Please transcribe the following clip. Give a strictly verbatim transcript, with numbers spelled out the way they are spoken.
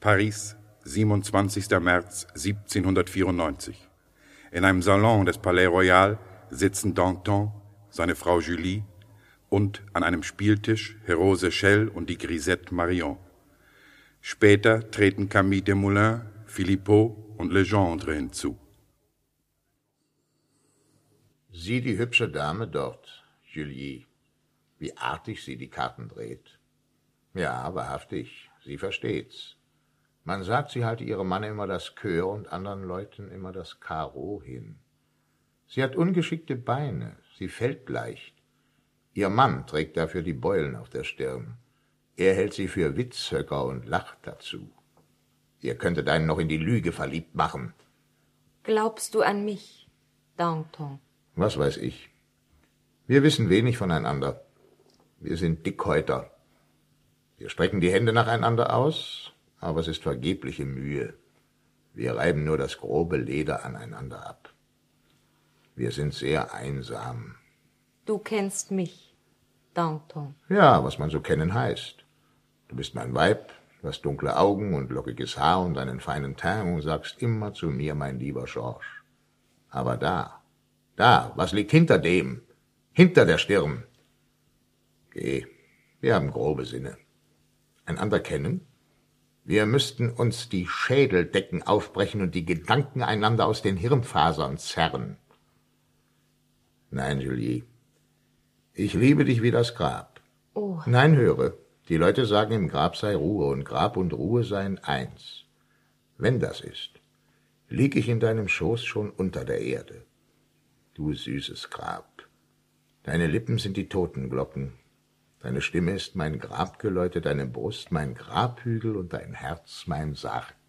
Paris, siebenundzwanzigster März siebzehnhundertvierundneunzig. In einem Salon des Palais Royal sitzen Danton, seine Frau Julie und an einem Spieltisch Hérault Séchelle und die Grisette Marion. Später treten Camille Desmoulins, Philippot und Legendre hinzu. Sieh die hübsche Dame dort, Julie, wie artig sie die Karten dreht. Ja, wahrhaftig, sie versteht's. Man sagt, sie halte ihrem Mann immer das Coeur und anderen Leuten immer das Karo hin. Sie hat ungeschickte Beine, sie fällt leicht. Ihr Mann trägt dafür die Beulen auf der Stirn. Er hält sie für Witzhöcker und lacht dazu. Ihr könntet einen noch in die Lüge verliebt machen. Glaubst du an mich, Danton? Was weiß ich. Wir wissen wenig voneinander. Wir sind Dickhäuter. Wir strecken die Hände nacheinander aus, aber es ist vergebliche Mühe. Wir reiben nur das grobe Leder aneinander ab. Wir sind sehr einsam. Du kennst mich, Danton. Ja, was man so kennen heißt. Du bist mein Weib, du hast dunkle Augen und lockiges Haar und einen feinen Teint und sagst immer zu mir, mein lieber Georges. Aber da, da, was liegt hinter dem? Hinter der Stirn. Geh, wir haben grobe Sinne. Einander kennen? Wir müssten uns die Schädeldecken aufbrechen und die Gedanken einander aus den Hirnfasern zerren. Nein, Julie, ich liebe dich wie das Grab. Oh. Nein, höre, die Leute sagen, im Grab sei Ruhe und Grab und Ruhe seien eins. Wenn das ist, lieg ich in deinem Schoß schon unter der Erde. Du süßes Grab, deine Lippen sind die Totenglocken. Deine Stimme ist mein Grabgeläute, deine Brust mein Grabhügel und dein Herz mein Sarg.